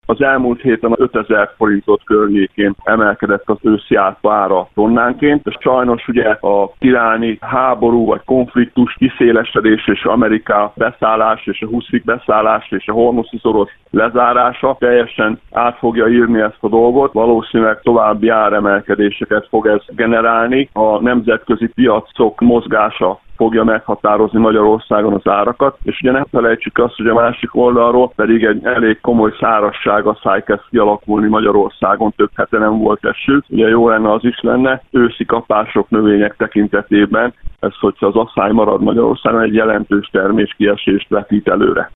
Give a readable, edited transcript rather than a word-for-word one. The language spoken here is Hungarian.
Az elmúlt héten 5000 forintot környékén emelkedett az őszi árpa ára tonnánként, és sajnos ugye a iráni háború vagy konfliktus kiszélesedés és Amerika beszállás és a Huszik beszállás és a Hormuzi szoros lezárása teljesen át fogja írni ezt a dolgot. Valószínűleg további áremelkedéseket fog ez generálni. A nemzetközi piacok mozgása fogja meghatározni Magyarországon az árakat, és ugye ne felejtsük azt, hogy a másik oldalról pedig egy elég komoly szárazság, asszály kezd kialakulni Magyarországon, több hete nem volt eső. Ugye jó lenne az is lenne, őszi kapások növények tekintetében, ez hogyha az asszály marad Magyarországon, egy jelentős terméskiesést vetít előre.